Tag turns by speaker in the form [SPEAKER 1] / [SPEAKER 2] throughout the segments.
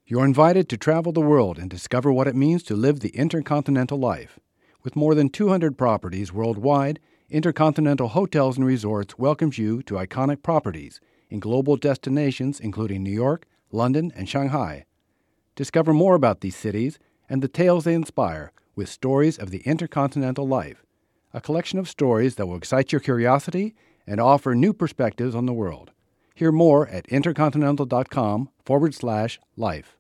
[SPEAKER 1] You're invited to travel the world and discover what it means to live the intercontinental life. With more than 200 properties worldwide, Intercontinental Hotels and Resorts welcomes you to iconic properties in global destinations including New York, London, and Shanghai. Discover more about these cities and the tales they inspire with Stories of the Intercontinental Life, a collection of stories that will excite your curiosity and offer new perspectives on the world. Hear more at intercontinental.com/life.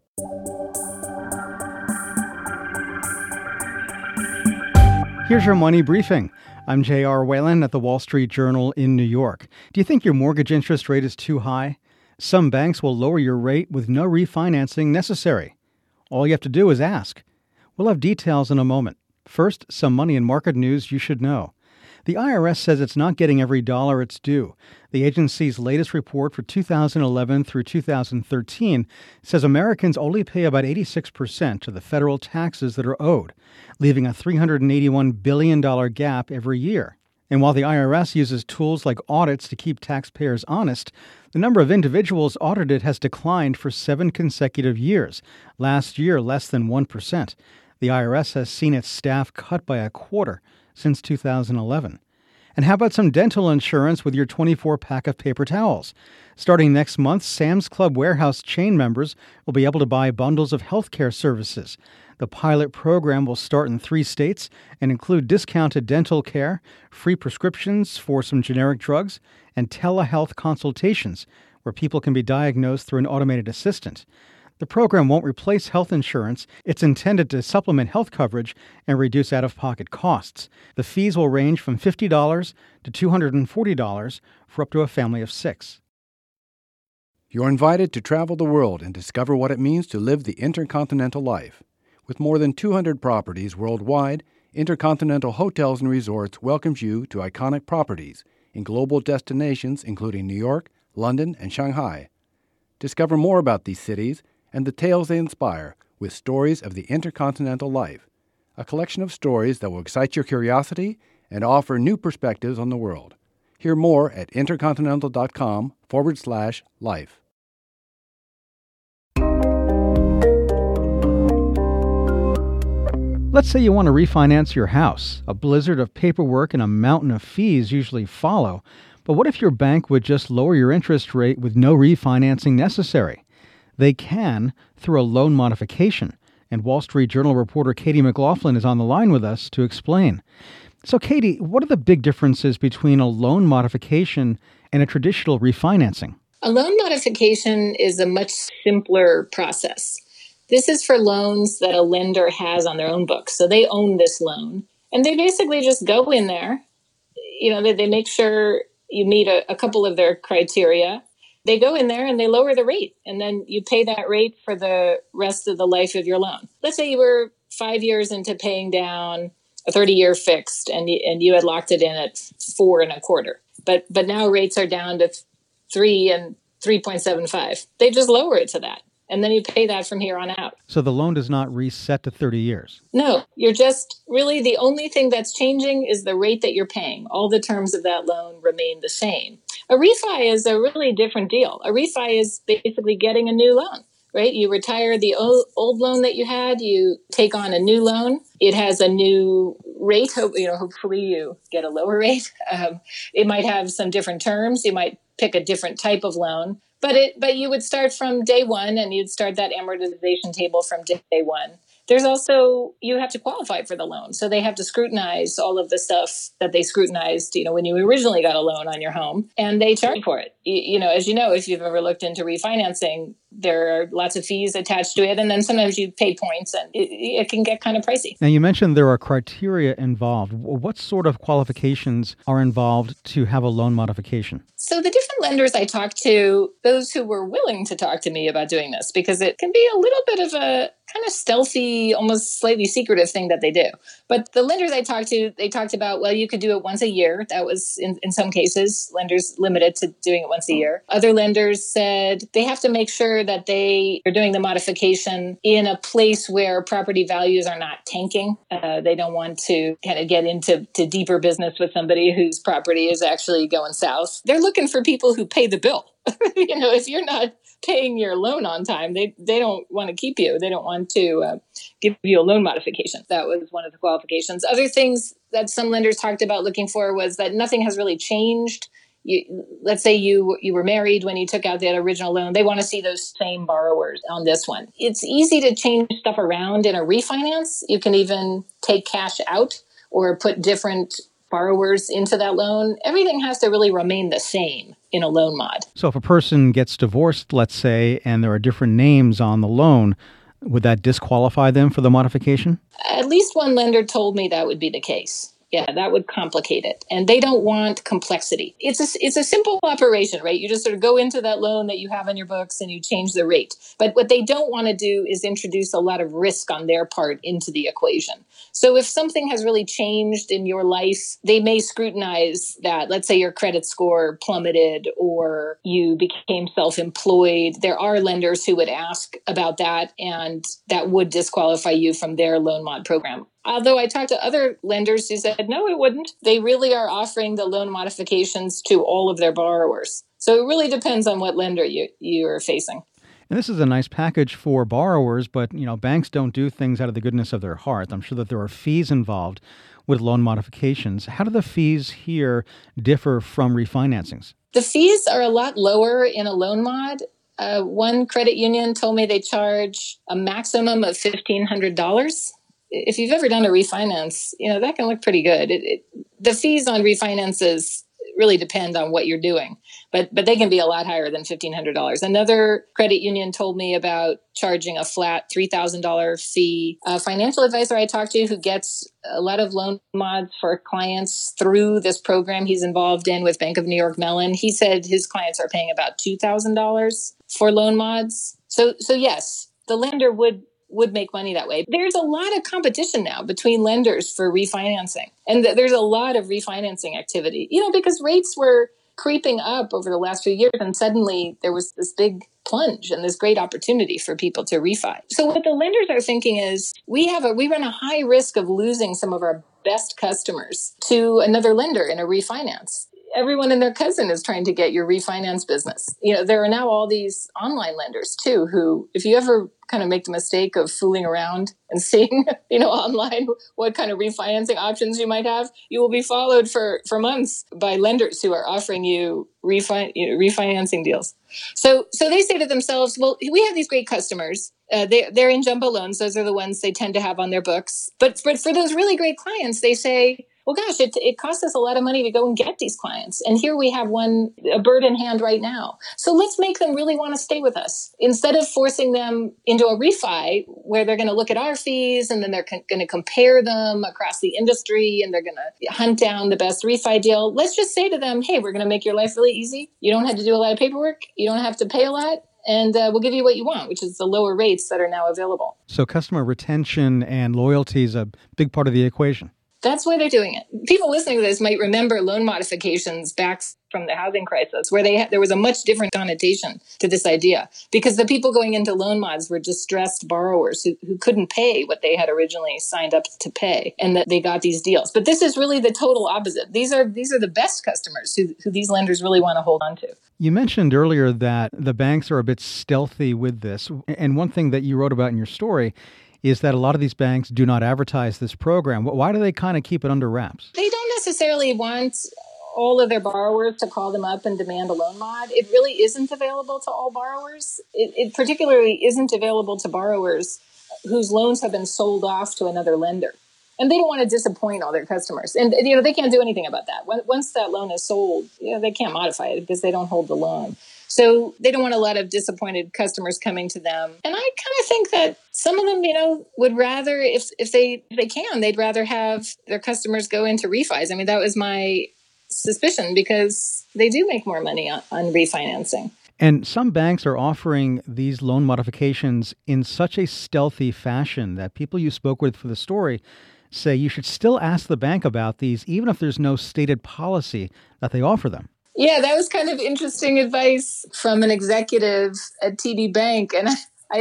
[SPEAKER 2] Here's your money briefing. I'm J.R. Whalen at the Wall Street Journal in New York. Do you think your mortgage interest rate is too high? Some banks will lower your rate with no refinancing necessary. All you have to do is ask. We'll have details in a moment. First, some money and market news you should know. The IRS says it's not getting every dollar it's due. The agency's latest report for 2011 through 2013 says Americans only pay about 86% of the federal taxes that are owed, leaving a $381 billion gap every year. And while the IRS uses tools like audits to keep taxpayers honest, the number of individuals audited has declined for 7 consecutive years, last year less than 1%. The IRS has seen its staff cut by a quarter since 2011. And how about some dental insurance with your 24-pack of paper towels? Starting next month, Sam's Club Warehouse chain members will be able to buy bundles of healthcare services. The pilot program will start in 3 states and include discounted dental care, free prescriptions for some generic drugs, and telehealth consultations, where people can be diagnosed through an automated assistant. The program won't replace health insurance. It's intended to supplement health coverage and reduce out-of-pocket costs. The fees will range from $50 to $240 for up to a family of 6.
[SPEAKER 1] You're invited to travel the world and discover what it means to live the intercontinental life. With more than 200 properties worldwide, Intercontinental Hotels and Resorts welcomes you to iconic properties in global destinations including New York, London, and Shanghai. Discover more about these cities and the tales they inspire with Stories of the Intercontinental Life, a collection of stories that will excite your curiosity and offer new perspectives on the world. Hear more at intercontinental.com/life.
[SPEAKER 2] Let's say you want to refinance your house. A blizzard of paperwork and a mountain of fees usually follow. But what if your bank would just lower your interest rate with no refinancing necessary? They can through a loan modification. And Wall Street Journal reporter Katie McLaughlin is on the line with us to explain. So, Katie, what are the big differences between a loan modification and a traditional refinancing?
[SPEAKER 3] A loan modification is a much simpler process. This is for loans that a lender has on their own books. So they own this loan. And they basically just go in there. They make sure you meet a couple of their criteria. They go in there and they lower the rate, and then you pay that rate for the rest of the life of your loan. Let's say you were 5 years into paying down a 30-year fixed, and you had locked it in at 4.25%. But now rates are down to 3 and 3.75. They just lower it to that, and then you pay that from here on out.
[SPEAKER 2] So the loan does not reset to 30 years?
[SPEAKER 3] No, you're just really the only thing that's changing is the rate that you're paying. All the terms of that loan remain the same. A refi is a really different deal. A refi is basically getting a new loan, right? You retire the old loan that you had, you take on a new loan. It has a new rate. Hopefully you get a lower rate. It might have some different terms. You might pick a different type of loan. But you would start from day one, and you'd start that amortization table from day one. There's also, you have to qualify for the loan. So they have to scrutinize all of the stuff that they scrutinized, when you originally got a loan on your home, and they charge for it. As you know, if you've ever looked into refinancing, there are lots of fees attached to it. And then sometimes you pay points, and it can get kind of pricey.
[SPEAKER 2] Now, you mentioned there are criteria involved. What sort of qualifications are involved to have a loan modification?
[SPEAKER 3] So the different lenders I talked to, those who were willing to talk to me about doing this, because it can be a little bit of a kind of stealthy, almost slightly secretive thing that they do. But the lenders I talked to, they talked about, well, you could do it once a year. That was, in some cases, lenders limited to doing it once a year. Other lenders said they have to make sure that they are doing the modification in a place where property values are not tanking. They don't want to kind of get into deeper business with somebody whose property is actually going south. They're looking for people who pay the bill. If you're not paying your loan on time, they don't want to keep you. They don't want to give you a loan modification. That was one of the qualifications. Other things that some lenders talked about looking for was that nothing has really changed. Let's say you were married when you took out that original loan. They want to see those same borrowers on this one. It's easy to change stuff around in a refinance. You can even take cash out or put different borrowers into that loan. Everything has to really remain the same in a loan mod.
[SPEAKER 2] So if a person gets divorced, let's say, and there are different names on the loan, would that disqualify them for the modification?
[SPEAKER 3] At least one lender told me that would be the case. Yeah, that would complicate it. And they don't want complexity. It's a simple operation, right? You just sort of go into that loan that you have on your books and you change the rate. But what they don't want to do is introduce a lot of risk on their part into the equation. So if something has really changed in your life, they may scrutinize that. Let's say your credit score plummeted or you became self-employed. There are lenders who would ask about that, and that would disqualify you from their loan mod program. Although I talked to other lenders who said, no, it wouldn't. They really are offering the loan modifications to all of their borrowers. So it really depends on what lender you're facing.
[SPEAKER 2] And this is a nice package for borrowers, but banks don't do things out of the goodness of their heart. I'm sure that there are fees involved with loan modifications. How do the fees here differ from refinancings?
[SPEAKER 3] The fees are a lot lower in a loan mod. One credit union told me they charge a maximum of $1,500. If you've ever done a refinance, that can look pretty good. The fees on refinances really depend on what you're doing, but they can be a lot higher than $1,500. Another credit union told me about charging a flat $3,000 fee. A financial advisor I talked to who gets a lot of loan mods for clients through this program he's involved in with Bank of New York Mellon, he said his clients are paying about $2,000 for loan mods. So yes, the lender would make money that way. There's a lot of competition now between lenders for refinancing. And there's a lot of refinancing activity, because rates were creeping up over the last few years. And suddenly there was this big plunge and this great opportunity for people to refi. So what the lenders are thinking is we run a high risk of losing some of our best customers to another lender in a refinance. Everyone and their cousin is trying to get your refinance business. There are now all these online lenders too, who, if you ever kind of make the mistake of fooling around and seeing, online what kind of refinancing options you might have, you will be followed for months by lenders who are offering you refinancing deals. So they say to themselves, well, we have these great customers. They're in jumbo loans. Those are the ones they tend to have on their books. But for those really great clients, they say, well, gosh, it costs us a lot of money to go and get these clients. And here we have a bird in hand right now. So let's make them really want to stay with us. Instead of forcing them into a refi where they're going to look at our fees and then they're going to compare them across the industry and they're going to hunt down the best refi deal. Let's just say to them, hey, we're going to make your life really easy. You don't have to do a lot of paperwork. You don't have to pay a lot. And we'll give you what you want, which is the lower rates that are now available.
[SPEAKER 2] So customer retention and loyalty is a big part of the equation.
[SPEAKER 3] That's why they're doing it. People listening to this might remember loan modifications back from the housing crisis, where there was a much different connotation to this idea, because the people going into loan mods were distressed borrowers who couldn't pay what they had originally signed up to pay, and that they got these deals. But this is really the total opposite. These are the best customers who these lenders really want to hold on to.
[SPEAKER 2] You mentioned earlier that the banks are a bit stealthy with this, and one thing that you wrote about in your story is that a lot of these banks do not advertise this program. Why do they kind of keep it under wraps?
[SPEAKER 3] They don't necessarily want all of their borrowers to call them up and demand a loan mod. It really isn't available to all borrowers. It particularly isn't available to borrowers whose loans have been sold off to another lender. And they don't want to disappoint all their customers. And, they can't do anything about that. Once that loan is sold, they can't modify it because they don't hold the loan. So they don't want a lot of disappointed customers coming to them. And I kind of think that some of them, would rather, if they can, they'd rather have their customers go into refis. I mean, that was my suspicion because they do make more money on refinancing.
[SPEAKER 2] And some banks are offering these loan modifications in such a stealthy fashion that people you spoke with for the story say you should still ask the bank about these, even if there's no stated policy that they offer them.
[SPEAKER 3] Yeah, that was kind of interesting advice from an executive at TD Bank. And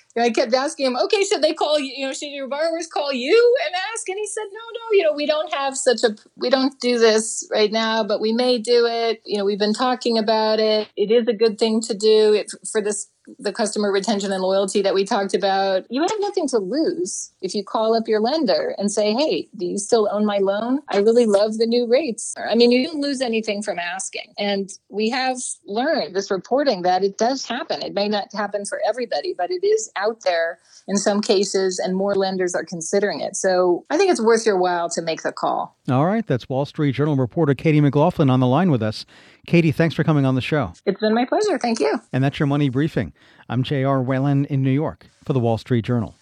[SPEAKER 3] I kept asking him, okay, should they call you, should your borrowers call you and ask? And he said, no, we don't do this right now, but we may do it. We've been talking about it. It is a good thing to do for the customer retention and loyalty that we talked about. You have nothing to lose if you call up your lender and say, hey, do you still own my loan? I really love the new rates. You don't lose anything from asking. And we have learned this reporting that it does happen. It may not happen for everybody, but it is out there in some cases, and more lenders are considering it. So I think it's worth your while to make the call.
[SPEAKER 2] All right. That's Wall Street Journal reporter Katie McLaughlin on the line with us. Katie, thanks for coming on the show.
[SPEAKER 3] It's been my pleasure. Thank you.
[SPEAKER 2] And that's your Money Briefing. I'm J.R. Whalen in New York for the Wall Street Journal.